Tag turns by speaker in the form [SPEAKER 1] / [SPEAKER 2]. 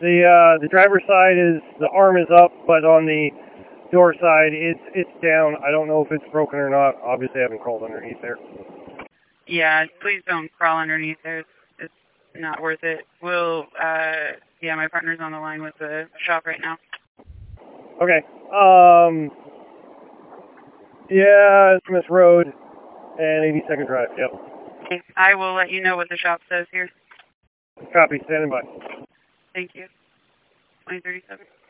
[SPEAKER 1] The driver's side the arm is up, but on the door side it's down. I don't know if it's broken or not. Obviously, I haven't crawled underneath there.
[SPEAKER 2] Yeah, please don't crawl underneath there. It's not worth it. Yeah, my partner's on the line with the shop right now.
[SPEAKER 1] Okay. Yeah, Smith Road and 82nd Drive. Yep.
[SPEAKER 2] Okay, I will let you know what the shop says here.
[SPEAKER 1] Copy. Standing by.
[SPEAKER 2] Thank you. 2037.